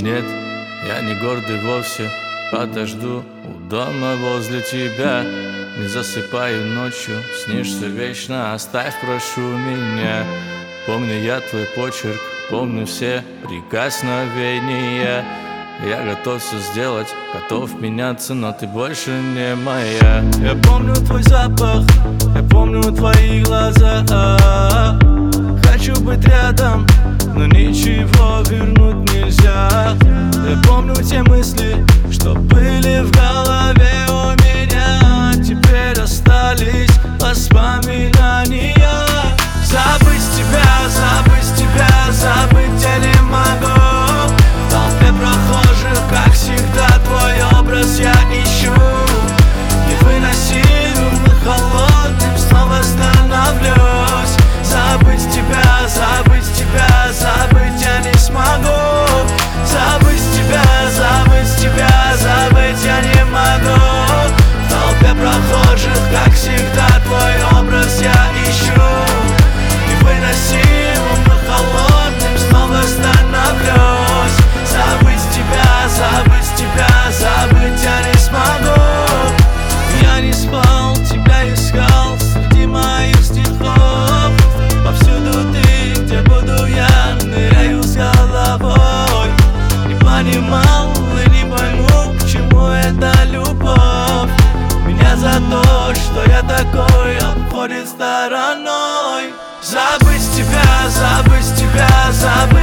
Нет, я не гордый вовсе, подожду у дома возле тебя. Не засыпаю ночью, снишься вечно, оставь, прошу меня. Помню я твой почерк, помню все прикосновения. Я готов все сделать, готов меняться, но ты больше не моя. Я помню твой запах, я помню твои глаза. Хочу быть рядом, но ничего вернуть нельзя. Я помню те мысли, что были в голове у меня. Теперь остались воспоминания. Забыть тебя, забыть тебя, забыть я не могу. В толпе прохожих, как всегда, твой образ я ищу. Невыносимым и холодным снова становлюсь. Забыть тебя, забыть тебя, забыть я не смогу. Забыть тебя, забыть тебя, забыть я не могу. В толпе прохожих, как всегда, твой образ я ищу. Невыносимым и холодным снова становлюсь. Забыть тебя, забыть тебя, забыть я не смогу. Я не спал, тебя искал среди моих стихов. Повсюду ты, где буду я, ныряю с головой. Не понимал и не пойму, к чему эта любовь. Меня за то, что я такой, обходит стороной. Забыть тебя, забыть тебя, забыть